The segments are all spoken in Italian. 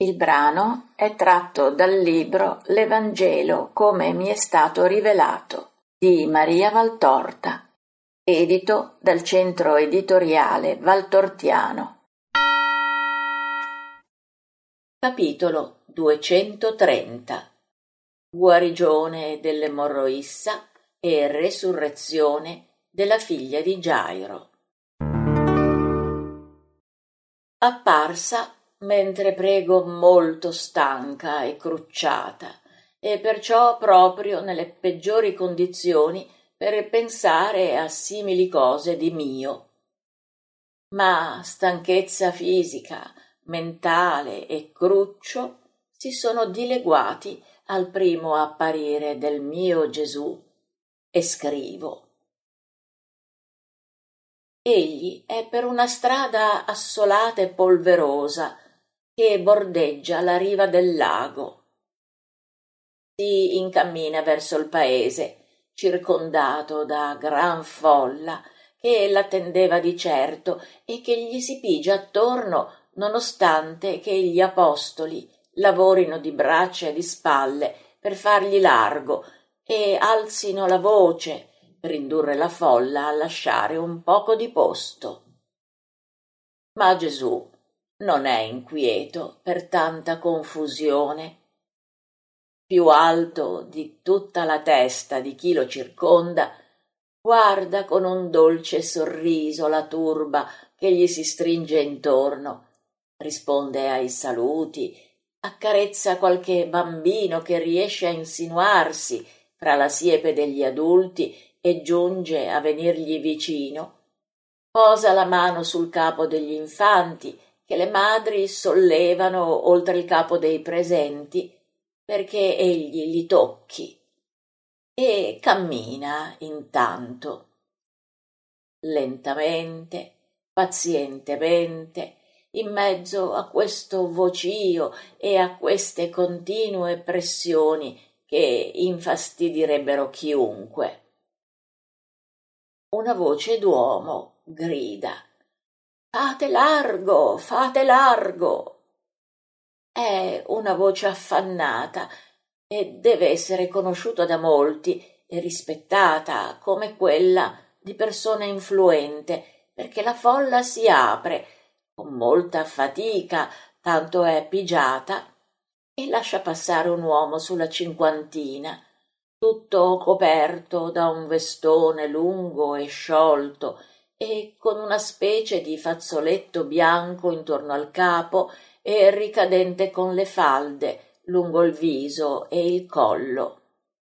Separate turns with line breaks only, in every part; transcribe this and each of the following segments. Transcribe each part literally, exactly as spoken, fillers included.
Il brano è tratto dal libro L'Evangelo come mi è stato rivelato di Maria Valtorta, edito dal Centro Editoriale Valtortiano. Capitolo duecentotrenta. Guarigione dell'emorroissa e resurrezione della figlia di Gairo. Apparsa mentre prego molto stanca e crucciata, e perciò proprio nelle peggiori condizioni per pensare a simili cose di mio. Ma stanchezza fisica, mentale e cruccio si sono dileguati al primo apparire del mio Gesù, e scrivo. Egli è per una strada assolata e polverosa che bordeggia la riva del lago. Si incammina verso il paese, circondato da gran folla che l'attendeva di certo e che gli si pigia attorno nonostante che gli apostoli lavorino di braccia e di spalle per fargli largo e alzino la voce per indurre la folla a lasciare un poco di posto. Ma Gesù non è inquieto per tanta confusione. Più alto di tutta la testa di chi lo circonda, guarda con un dolce sorriso la turba che gli si stringe intorno, risponde ai saluti, accarezza qualche bambino che riesce a insinuarsi fra la siepe degli adulti e giunge a venirgli vicino, posa la mano sul capo degli infanti che le madri sollevano oltre il capo dei presenti perché egli li tocchi, e cammina intanto, lentamente, pazientemente, in mezzo a questo vocio e a queste continue pressioni che infastidirebbero chiunque. Una voce d'uomo grida: «Fate largo, fate largo!» È una voce affannata e deve essere conosciuta da molti e rispettata come quella di persona influente, perché la folla si apre con molta fatica, tanto è pigiata, e lascia passare un uomo sulla cinquantina, tutto coperto da un vestone lungo e sciolto e con una specie di fazzoletto bianco intorno al capo e ricadente con le falde lungo il viso e il collo.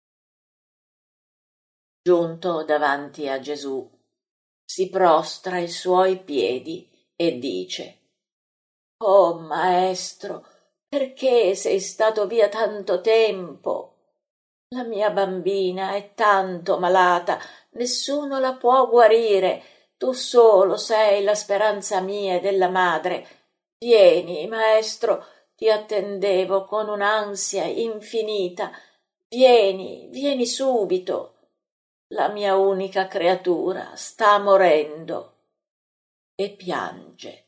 Giunto davanti a Gesù, si prostra ai suoi piedi e dice: «Oh Maestro, perché sei stato via tanto tempo? La mia bambina è tanto malata, nessuno la può guarire, tu solo sei la speranza mia e della madre. Vieni, Maestro, ti attendevo con un'ansia infinita. Vieni, vieni subito. La mia unica creatura sta morendo». E piange.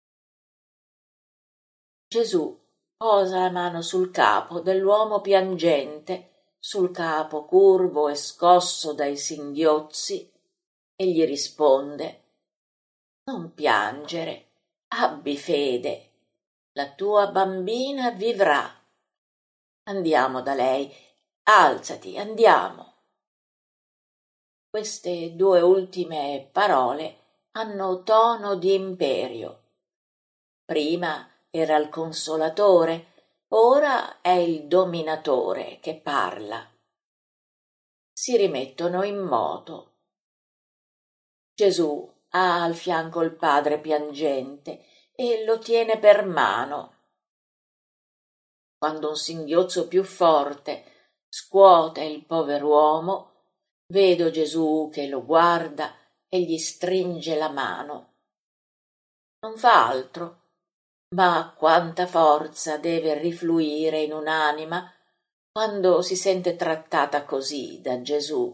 Gesù posa la mano sul capo dell'uomo piangente, sul capo curvo e scosso dai singhiozzi, e gli risponde: «Non piangere, abbi fede. La tua bambina vivrà. Andiamo da lei, alzati, andiamo». Queste due ultime parole hanno tono di imperio. Prima era il consolatore, ora è il dominatore che parla. Si rimettono in moto. Gesù ha al fianco il padre piangente e lo tiene per mano. Quando un singhiozzo più forte scuote il pover'uomo, vedo Gesù che lo guarda e gli stringe la mano. Non fa altro, ma quanta forza deve rifluire in un'anima quando si sente trattata così da Gesù.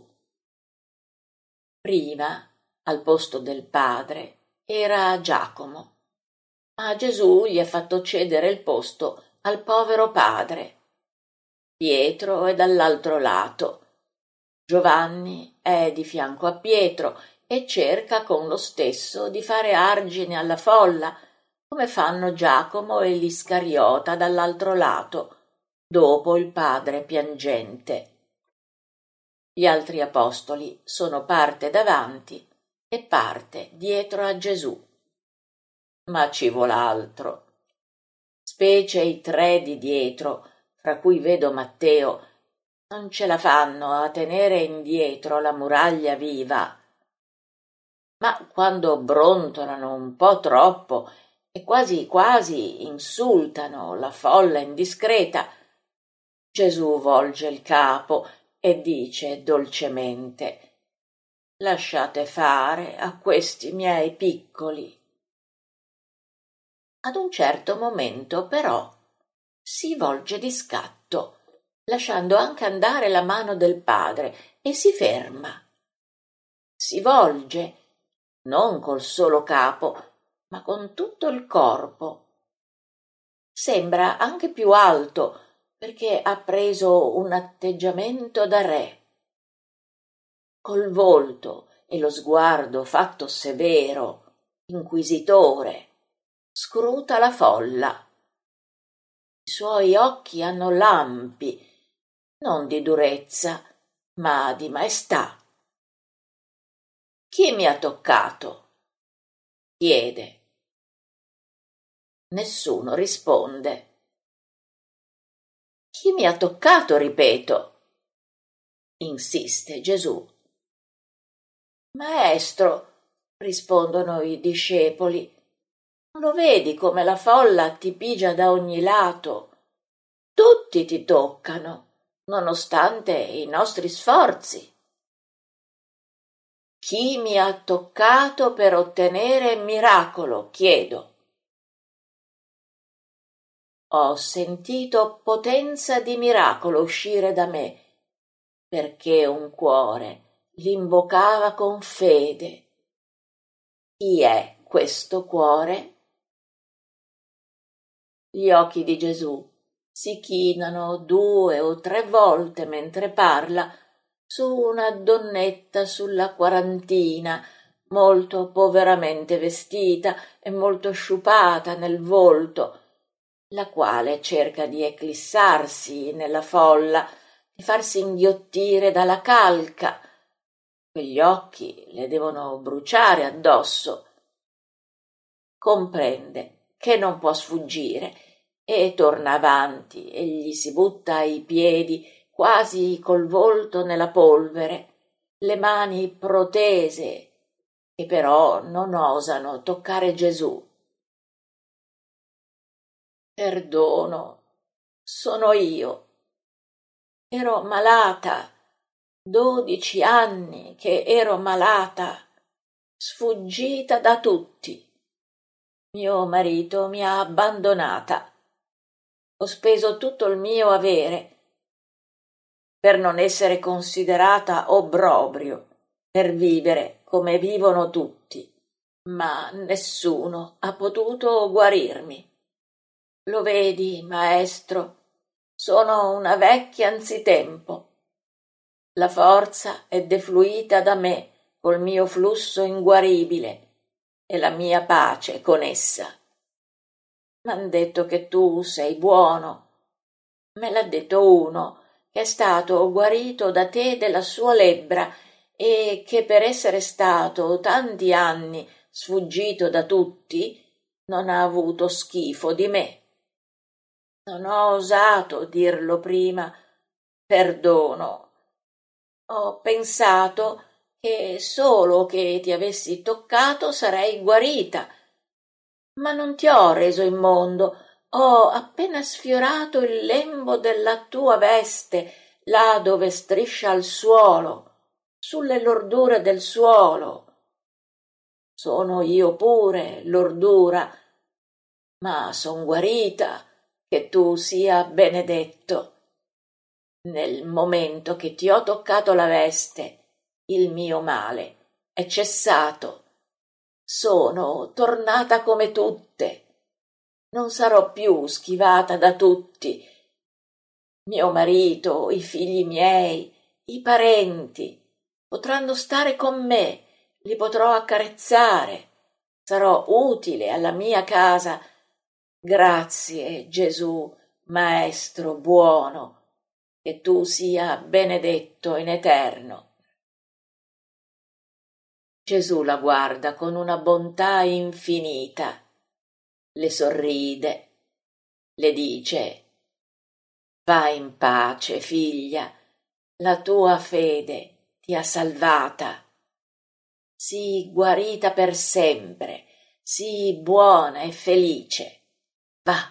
Prima, al posto del padre, era Giacomo, ma Gesù gli ha fatto cedere il posto al povero padre. Pietro è dall'altro lato. Giovanni è di fianco a Pietro e cerca con lo stesso di fare argine alla folla, come fanno Giacomo e l'Iscariota dall'altro lato, dopo il padre piangente. Gli altri apostoli sono parte davanti e parte dietro a Gesù. Ma ci vuol altro. Specie i tre di dietro, fra cui vedo Matteo, non ce la fanno a tenere indietro la muraglia viva. Ma quando brontolano un po' troppo e quasi quasi insultano la folla indiscreta, Gesù volge il capo e dice dolcemente: «Lasciate fare a questi miei piccoli». Ad un certo momento, però, si volge di scatto, lasciando anche andare la mano del padre, e si ferma. Si volge, non col solo capo, ma con tutto il corpo. Sembra anche più alto, perché ha preso un atteggiamento da re. Col volto e lo sguardo fatto severo, inquisitore, scruta la folla. I suoi occhi hanno lampi, non di durezza, ma di maestà. «Chi mi ha toccato?» chiede. Nessuno risponde. «Chi mi ha toccato, ripeto?» insiste Gesù. «Maestro», rispondono i discepoli, «lo vedi come la folla ti pigia da ogni lato? Tutti ti toccano, nonostante i nostri sforzi». «Chi mi ha toccato per ottenere miracolo?» chiedo. Ho sentito potenza di miracolo uscire da me, perché un cuore l'invocava con fede. Chi è questo cuore? Gli occhi di Gesù si chinano due o tre volte mentre parla su una donnetta sulla quarantina, molto poveramente vestita e molto sciupata nel volto, la quale cerca di eclissarsi nella folla, di farsi inghiottire dalla calca. Quegli occhi le devono bruciare addosso. Comprende che non può sfuggire e torna avanti e gli si butta ai piedi quasi col volto nella polvere, le mani protese, che però non osano toccare Gesù. «Perdono, sono io. Ero malata, dodici anni che ero malata, sfuggita da tutti. Mio marito mi ha abbandonata. Ho speso tutto il mio avere per non essere considerata obbrobrio, per vivere come vivono tutti, ma nessuno ha potuto guarirmi. Lo vedi, maestro, sono una vecchia anzitempo. La forza è defluita da me col mio flusso inguaribile e la mia pace con essa. M'han detto che tu sei buono. Me l'ha detto uno che è stato guarito da te della sua lebbra e che per essere stato tanti anni sfuggito da tutti non ha avuto schifo di me. Non ho osato dirlo prima, perdono. Ho pensato che solo che ti avessi toccato sarei guarita, ma non ti ho reso immondo. Ho appena sfiorato il lembo della tua veste, là dove striscia al suolo, sulle lordure del suolo. Sono io pure lordura, ma son guarita, che tu sia benedetto. Nel momento che ti ho toccato la veste, il mio male è cessato. Sono tornata come tutte. non sarò più schivata da tutti. Mio marito, i figli miei, i parenti potranno stare con me, li potrò accarezzare, sarò utile alla mia casa. Grazie, Gesù, Maestro buono, che tu sia benedetto in eterno. Gesù la guarda con una bontà infinita, le sorride, le dice: vai in pace, figlia, la tua fede ti ha salvata. Sii guarita per sempre, sii buona e felice. Va.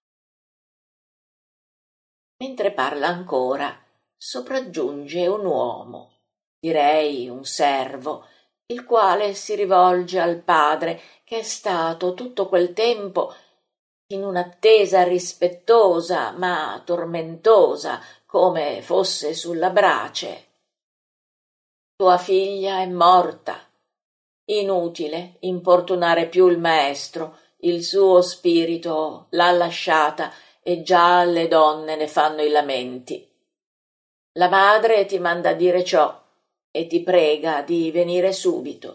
Mentre parla ancora, sopraggiunge un uomo, direi un servo, il quale si rivolge al padre, che è stato tutto quel tempo in un'attesa rispettosa ma tormentosa, come fosse sulla brace. Tua figlia è morta. Inutile importunare più il maestro, il suo spirito l'ha lasciata e già le donne ne fanno i lamenti. La madre ti manda a dire ciò e ti prega di venire subito.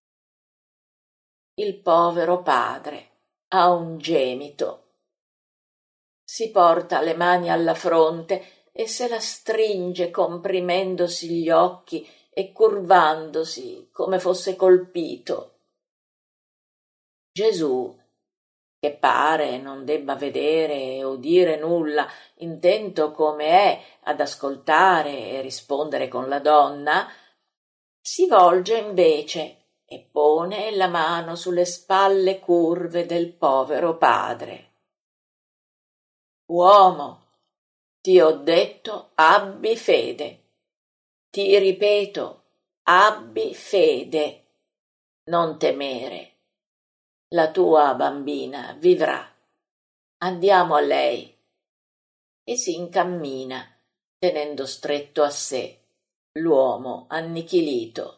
Il povero padre ha un gemito. Si porta le mani alla fronte e se la stringe comprimendosi gli occhi e curvandosi come fosse colpito. Gesù, che pare non debba vedere o dire nulla, intento come è ad ascoltare e rispondere con la donna, si volge invece e pone la mano sulle spalle curve del povero padre. Uomo, ti ho detto abbi fede. Ti ripeto, abbi fede. Non temere. La tua bambina vivrà. Andiamo a lei. E si incammina, tenendo stretto a sé l'uomo annichilito.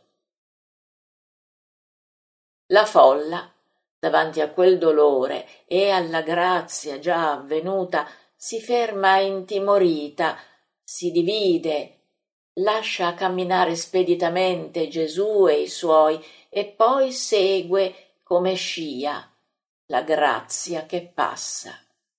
La folla, davanti a quel dolore e alla grazia già avvenuta, si ferma intimorita, si divide, lascia camminare speditamente Gesù e i suoi e poi segue come scia la grazia che passa.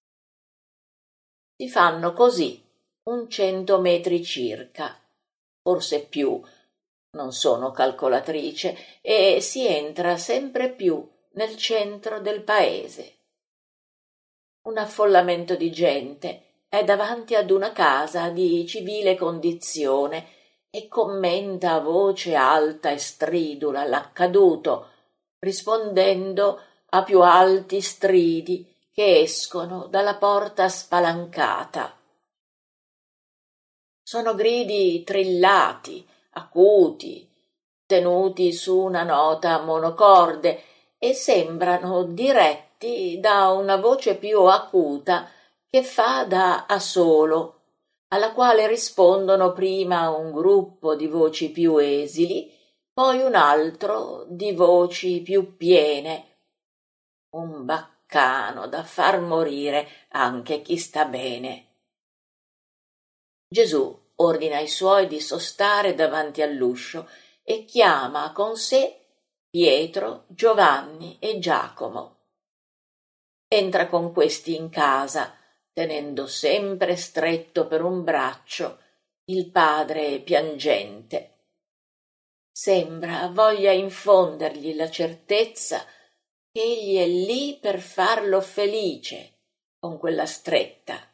Si fanno così un cento metri circa, forse più, non sono calcolatrice, e si entra sempre più nel centro del paese. Un affollamento di gente è davanti ad una casa di civile condizione e commenta a voce alta e stridula l'accaduto, rispondendo a più alti stridi che escono dalla porta spalancata. Sono gridi trillati, acuti, tenuti su una nota monocorde e sembrano diretti da una voce più acuta che fa da assolo, alla quale rispondono prima un gruppo di voci più esili, poi un altro di voci più piene. Un baccano da far morire anche chi sta bene. Gesù ordina ai suoi di sostare davanti all'uscio e chiama con sé Pietro, Giovanni e Giacomo. Entra con questi in casa, tenendo sempre stretto per un braccio il padre piangente. Sembra voglia infondergli la certezza che egli è lì per farlo felice con quella stretta.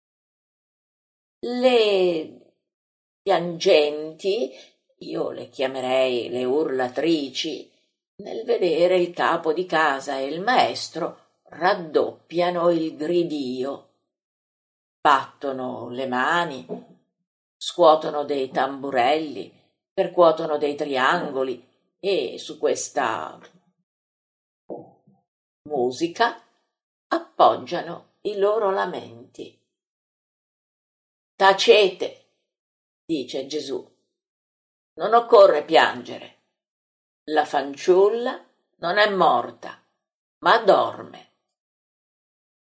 Le piangenti, io le chiamerei le urlatrici, nel vedere il capo di casa e il maestro raddoppiano il gridio, battono le mani, scuotono dei tamburelli, percuotono dei triangoli e su questa musica appoggiano i loro lamenti. Tacete, dice Gesù, non occorre piangere. La fanciulla non è morta, ma dorme.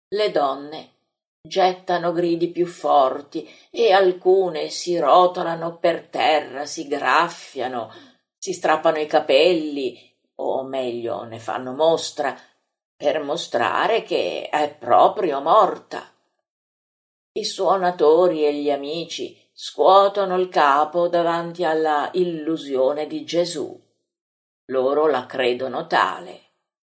Le donne gettano gridi più forti e alcune si rotolano per terra, si graffiano, si strappano i capelli, o meglio ne fanno mostra, per mostrare che è proprio morta. I suonatori e gli amici scuotono il capo davanti alla illusione di Gesù. Loro la credono tale.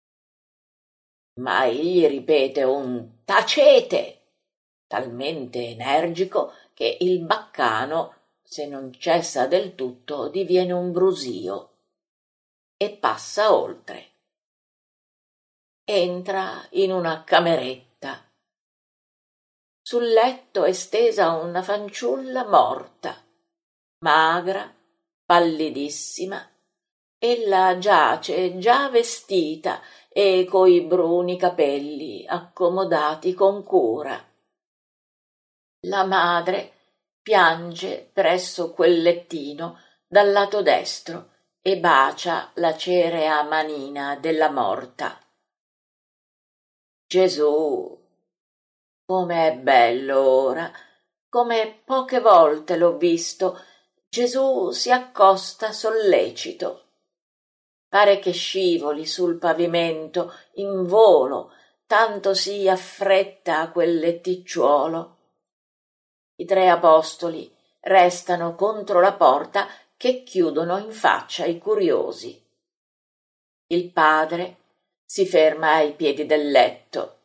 Ma egli ripete un tacete talmente energico che il baccano, se non cessa del tutto, diviene un brusio e passa oltre. Entra in una cameretta. Sul letto è stesa una fanciulla morta, magra, pallidissima. Ella giace già vestita e coi bruni capelli accomodati con cura. La madre piange presso quel lettino dal lato destro e bacia la cerea manina della morta. Gesù, come è bello ora, come poche volte l'ho visto, Gesù si accosta sollecito. Pare che scivoli sul pavimento in volo, tanto si affretta a quel letticciuolo. I tre apostoli restano contro la porta che chiudono in faccia i curiosi. Il padre si ferma ai piedi del letto.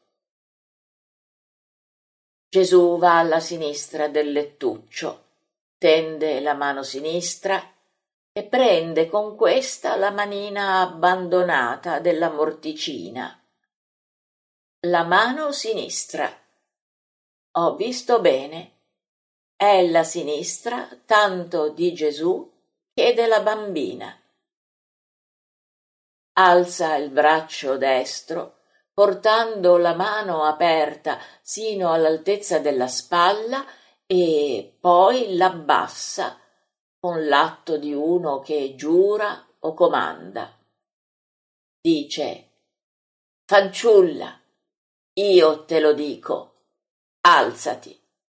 Gesù va alla sinistra del lettuccio, tende la mano sinistra e prende con questa la manina abbandonata della morticina. La mano sinistra. Ho visto bene. È la sinistra tanto di Gesù che della bambina. Alza il braccio destro, portando la mano aperta sino all'altezza della spalla e poi l'abbassa con l'atto di uno che giura o comanda. Dice: fanciulla, io te lo dico, alzati.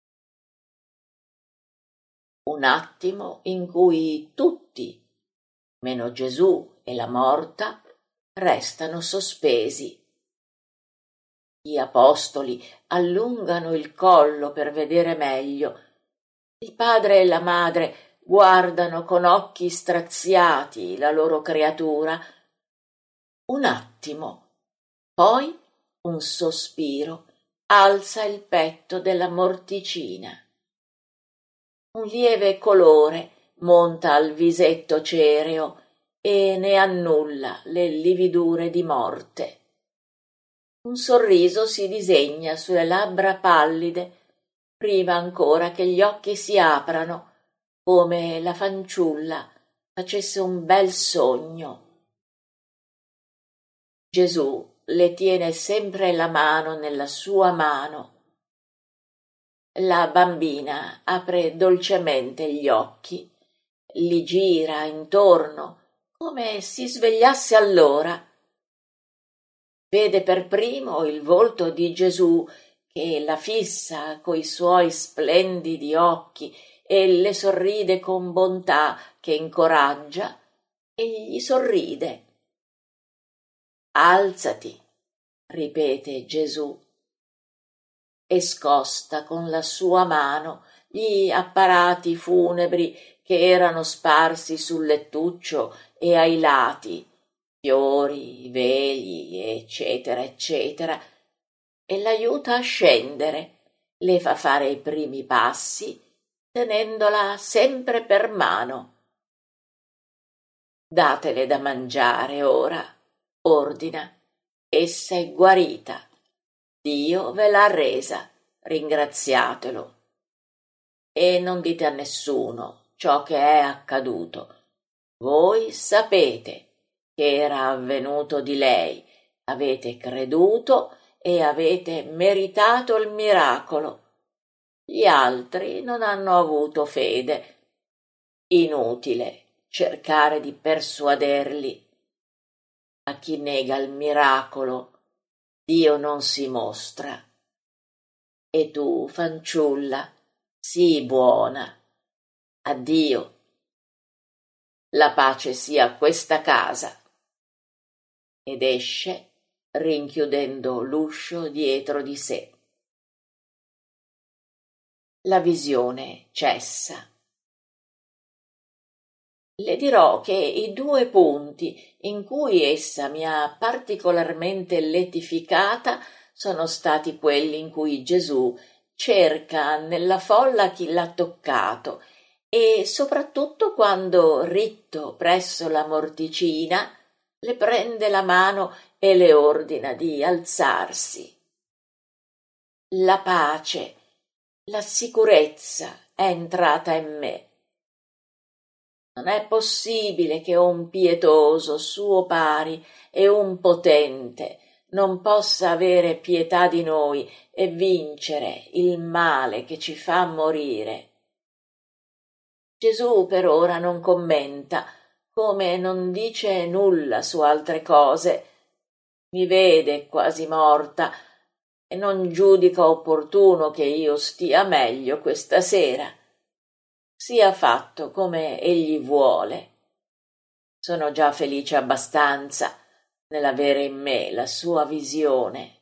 Un attimo in cui tutti, meno Gesù e la morta, restano sospesi. Gli apostoli allungano il collo per vedere meglio. Il padre e la madre guardano con occhi straziati la loro creatura. Un attimo, poi un sospiro alza il petto della morticina. Un lieve colore monta al visetto cereo e ne annulla le lividure di morte. Un sorriso si disegna sulle labbra pallide, prima ancora che gli occhi si aprano, come la fanciulla facesse un bel sogno. Gesù le tiene sempre la mano nella sua mano. La bambina apre dolcemente gli occhi, li gira intorno come si svegliasse allora. Vede per primo il volto di Gesù che la fissa coi suoi splendidi occhi e le sorride con bontà che incoraggia e gli sorride. Alzati, ripete Gesù, e scosta con la sua mano gli apparati funebri che erano sparsi sul lettuccio e ai lati, fiori, veli, eccetera, eccetera, e l'aiuta a scendere, le fa fare i primi passi, tenendola sempre per mano. Datele da mangiare ora, ordina, essa è guarita. Dio ve l'ha resa, ringraziatelo. E non dite a nessuno ciò che è accaduto. Voi sapete che era avvenuto di lei, avete creduto e avete meritato il miracolo. Gli altri non hanno avuto fede. Inutile cercare di persuaderli. A chi nega il miracolo, Dio non si mostra, E tu, fanciulla, sii buona. Addio. La pace sia a questa casa. Ed esce, rinchiudendo l'uscio dietro di sé. La visione cessa. Le dirò che i due punti in cui essa mi ha particolarmente letificata sono stati quelli in cui Gesù cerca nella folla chi l'ha toccato e soprattutto quando, ritto presso la morticina, le prende la mano e le ordina di alzarsi. La pace, la sicurezza è entrata in me. Non è possibile che un pietoso suo pari e un potente non possa avere pietà di noi e vincere il male che ci fa morire. Gesù per ora non commenta, come non dice nulla su altre cose. Mi vede quasi morta e non giudica opportuno che io stia meglio questa sera. Sia fatto come egli vuole. Sono già felice abbastanza nell'avere in me la sua visione.